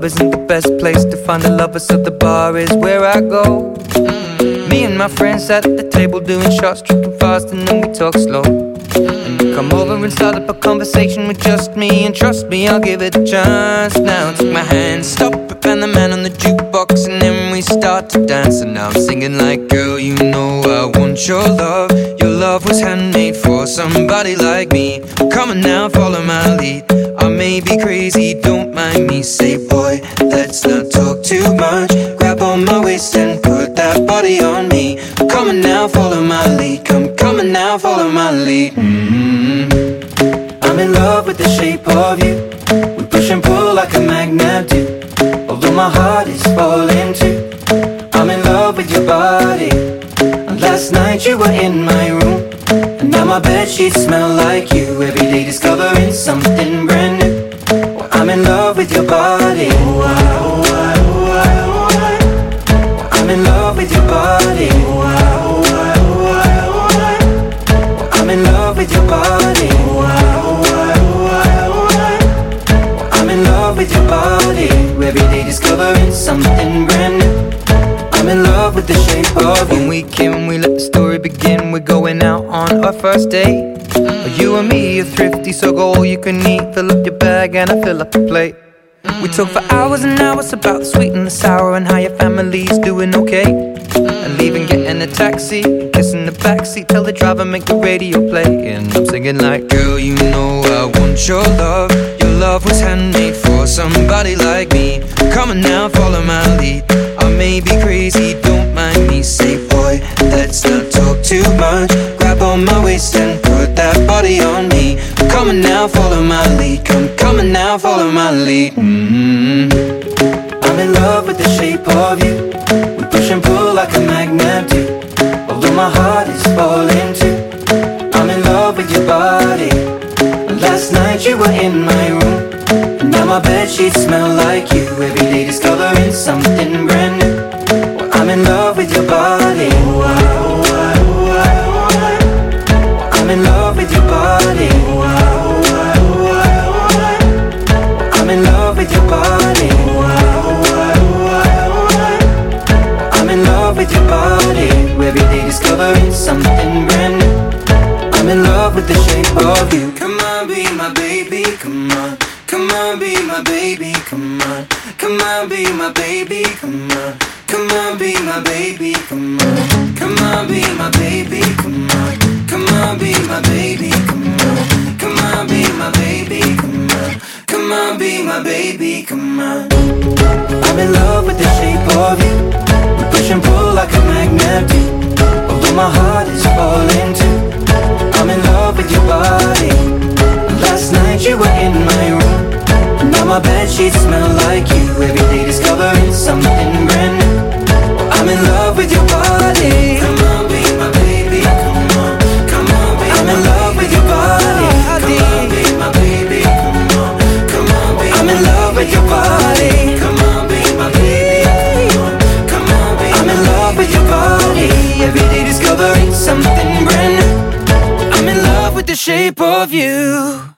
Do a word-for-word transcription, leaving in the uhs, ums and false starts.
isn't the best place to find a lover, so the bar is where I go. mm. Me and my friends sat at the table doing shots, tripping fast, and then we talk slow. And you come over and start up a conversation with just me, and trust me, I'll give it a chance. Now take my hand, stop it, and the man on the jukebox, and then we start to dance. And now I'm singing like, girl, you know I want your love. Your love was handmade for somebody like me. Come on now, follow my lead. I may be crazy, don't mind me. Say, boy, let's not talk too much. Grab on my waist and put that body on me. Come on now, follow my lead. Come, come on now, follow my lead. mm-hmm. I'm in love with the shape of you. We push and pull like a magnet do. Although my heart is falling too, I'm in love with your body. And last night you were in my room, and now my bedsheets smell like you. Every day discovering something brand new. Well, I'm in love with your body. Oh, I, oh, I, oh, I, oh, I. Well, I'm in love with your body. Oh, I, oh, I, oh, I, oh, I. Well, I'm in love with your body. Oh, I, oh, I, oh, I, oh, I. Well, I'm in love with your body. Every day discovering something brand new. I'm in love with the shape of you. When we came, we let the story begin. We're going out on our first date. mm. You and me are thrifty, so go all you can eat. Fill up your bag and I fill up the plate. mm. We talk for hours and hours about the sweet and the sour, and how your family's doing okay. mm. And leaving, getting a taxi, kissing the backseat, tell the driver make the radio play. And I'm singing like, girl, you know I want your love. Your love was handmade for somebody like me. Come on now, follow my lead. I may be crazy, don't mind me. Say, boy, let's not talk too much. Grab on my waist and put that body on me. Come on now, follow my lead. Come, come on now, follow my lead. mm-hmm. I'm in love with the shape of you. We push and pull like a magnet do. Although my heart is falling too, I'm in love with your body. Last night you were in my room, and now my bedsheets smell like you. Every day discovering something brand new. Well, I'm in love with your body. Oh, I, oh, I, oh, I, oh, I. Well, I'm in love with your body. Oh, I, oh, I, oh, I, oh, I. Well, I'm in love with your body. Oh, I, oh, I, oh, I, oh, I. Well, I'm in love with your body. Every day discovering something brand new. I'm in love with the shape of you. Come on, be my baby, come on. Come on, be my baby, come on. Come on, be my baby, come on. Come on, be my baby, come on. Come on, be my baby, come on. Come on, be my baby, come on. Come on, be my baby, come on. Come on, be my baby, come on. I'm in love with the shape of you. We push and pull like a magnet do. Although my heart is falling too, I'm in love with your body. Last night you were in my room, now my bedsheets smell like you. Every day discovering something brand new. Well, I'm in love with your body. Come on, be my baby, come on. Come on, be I'm in love with your body. Come on, be my baby, come on. Come on, be I'm in love with your body. Come on, be my baby, come on. Come on, be I'm in love with your body. Every day discovering something brand new. I'm in love with the shape of you.